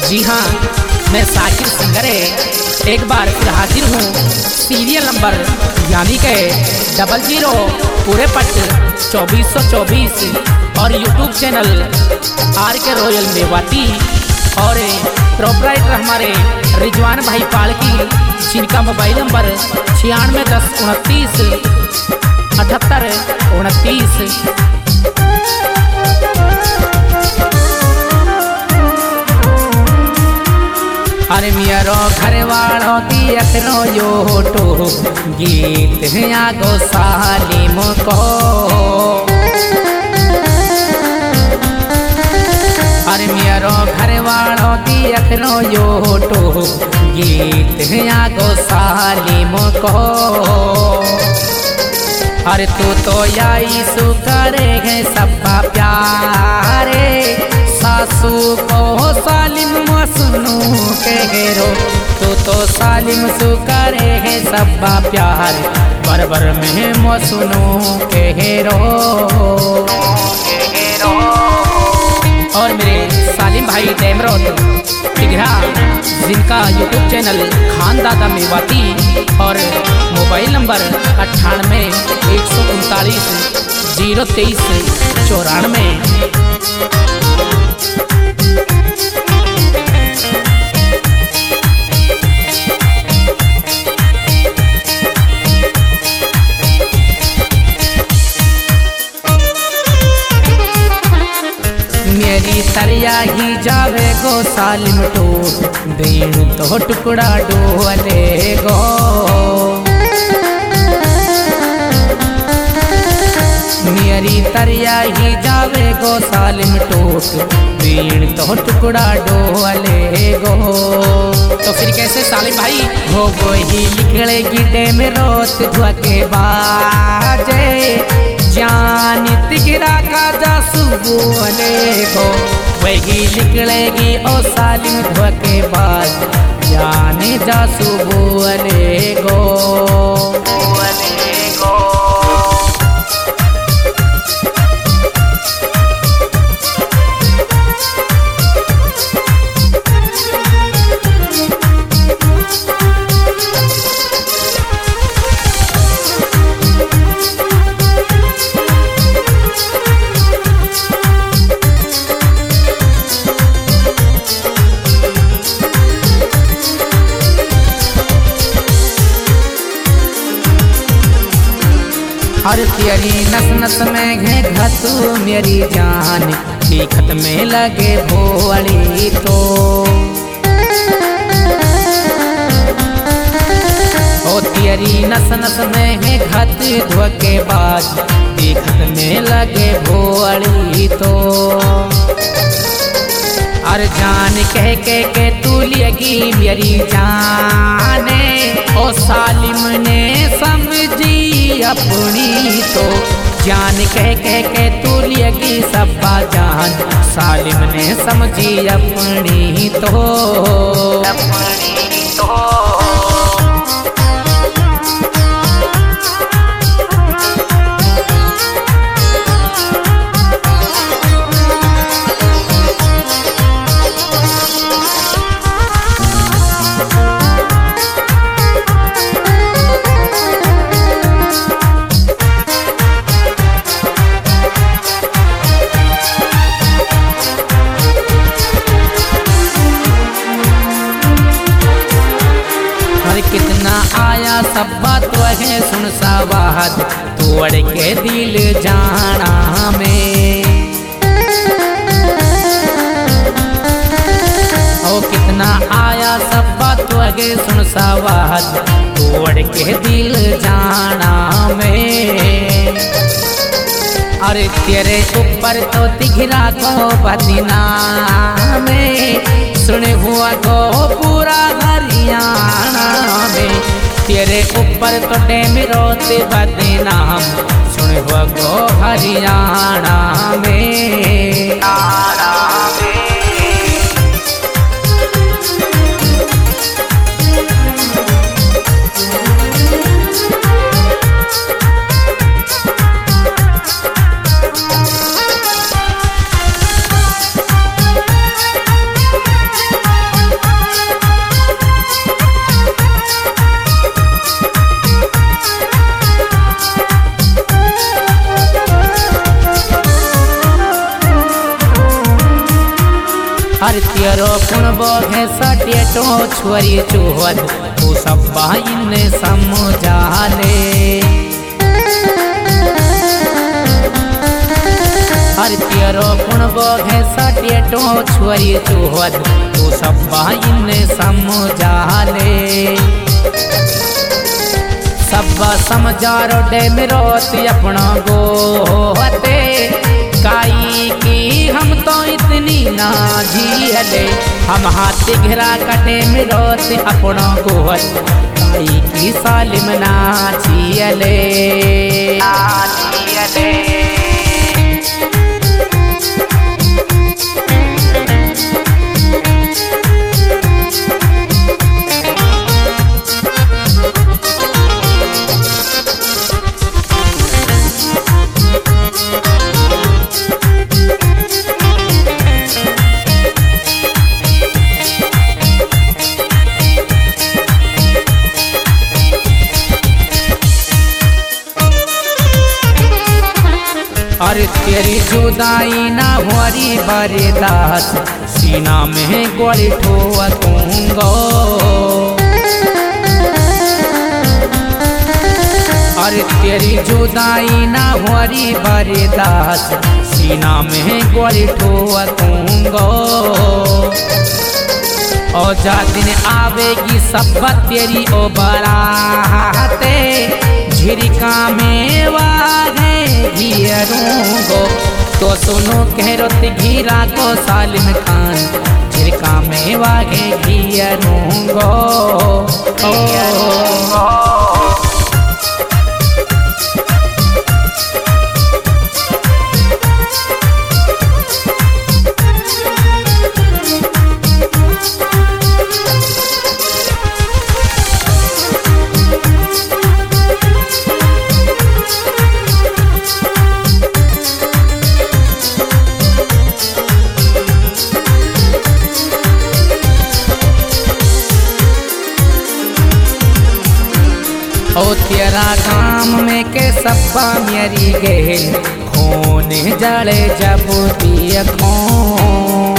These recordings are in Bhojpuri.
जी हाँ, मैं साकिर सिंगर एक बार फिर हाजिर हूँ सीरियल नंबर यानी के 00 पूरे पट 2424 और YouTube channel RK royal Mewati और प्रोपराइटर हमारे रिजवान भाई पालकी, जिनका मोबाइल नंबर 9610 29 78 29। अरे मेरो घर वालों की अखनो योटो गीत आगो सालिम को। अरे मेरो घर वालों की अखनो योटो गीत आगो सालिम को। अरे तू तो याई सु करे है सबका प्यारे, सासू को सालिम मसनू कहो। तू तो सालिम सु करे है सबका प्यार, बरबर में मसनू कहो। और मेरे सालिम भाई डेमरोत तिघरा, जिनका यूट्यूब चैनल खान दादा मेवाती और मोबाइल नंबर 98 139 023 94। मेरी तरिया ही जावे गो सालिम तो बेण तो टुकड़ा डोले गो। मेरी तरिया ही जावे गो सालिम टोट बेण तो टुकड़ा डोले गो। तो फिर कैसे सालिम भाई हो गो ही निकलेगी डेम रोत धुआ के बाजे, जान तिगरा का जासू बोले गो। वही निकलेगी ओ सालिम धुआ के बाद, जान जासू बोले गो। हर तेरी नस नस में है घतू मेरी जान, खत में लगे भोली तो। ओ तेरी नस नस में है घत धुआ के बाद, खत में लगे भोली तो। अर जान कह के तू लेगी मेरी जाने, ओ सालिम ने समझी अपनी तो। जान कह के तू लेगी सबका जान, सालिम ने समझी अपनी तो। कितना आया सब बात वह सुन सवाद, तोड़ के दिल जाना में। ओ कितना आया सब बात वह सुन सवाद, तोड़ के दिल जाना में। अरे तेरे ऊपर तो तिघरा को बदना में, सुने हुआ को पूरा हरियाणा में। तेरे ऊपर तो डेमरोत बदनाम, सुने हुआ को हरियाणा में। अरे तेरो पुण बोगे सटे तो छोरी चोहद तू सब बाइन समझा ले। अरे तेरो पुण बोगे सटे तो छोरी चोहद तू सब बाइन समझा ले। सब समझारो डे मिरोत अपना गोते काई की हम तो इतनी ना झीले। हम हाथ घिरा कटे मिरोत अपना गोहत काई की सालिम ना झीले। अरे तेरी जुदाई ना हुरी बरदास सीना में गोली ठोआ दूंगो। अरे तेरी जुदाई ना हुरी बरदास सीना में गोली ठोआ दूंगो। ओ जा दिन आवेगी सब तेरी ओ बराते झिरका में वागे घिरूंगो। तो सुनो कहरोत घीरा को सालिम खान झिरका में वागे घिरूंगो। ओ तेरा काम में के सब्बा मेरी गेल खून जड़े जब दिया खून।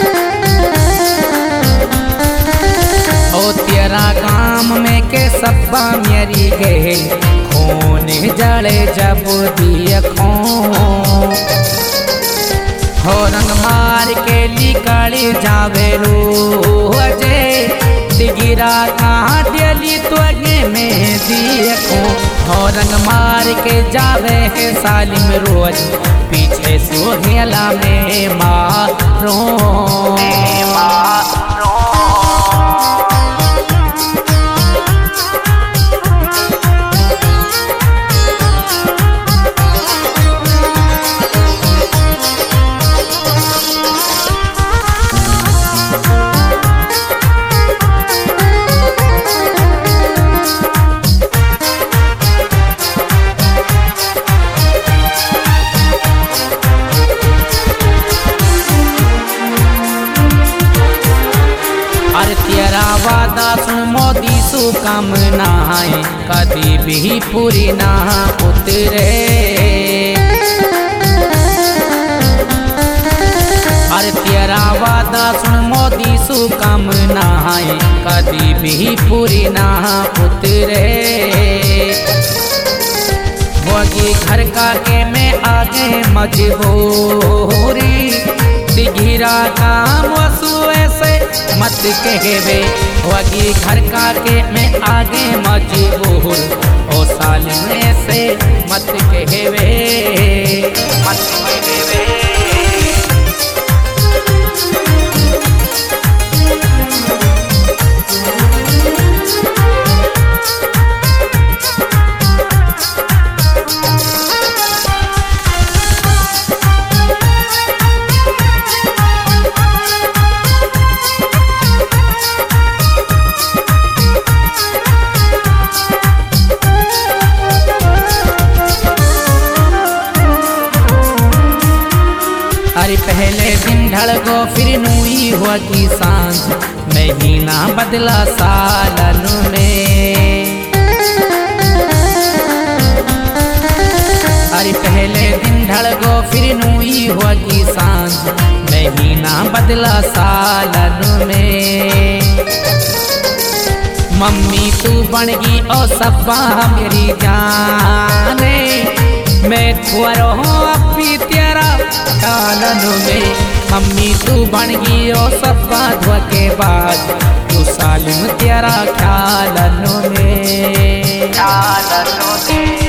ओ तेरा काम में के सब्बा मेरी गेल खून जड़े जब दिया खून। हो रंग मार के लिकड़ी जावे रोजे गिरा कहाँ दिली तो में देखो। हो रंग मार के जावे है सालिम रोज पीछे सोहेला में मारो। तेरा वादा सुन मोदी सु कामनाएं कभी भी पूरी ना उतरे। अरे तेरा वादा सुन मोदी सु कामनाएं कभी भी पूरी ना उतरे। होगी घर का के में आगे मजबूरी घिरा काम वसुए से मत कहवे। होगी घर का के में आगे मजबूर ओ सालिम से मत कहवे। मत कहवे। अरे पहले दिन ढल गो फिर नुई हुआ की सांझ महीना बदला सालन में। अरे पहले दिन ढल गो फिर नुई हुआ की सांझ महीना बदला सालन में। मम्मी तू बन गई ओ सब्बा मेरी जाने, मैं खुआ रहूं अपी तेरा ख्यालन में। मम्मी तू बन गई ओ सब्बा धोखेबाज, तू सालिम तेरा ख्यालन में।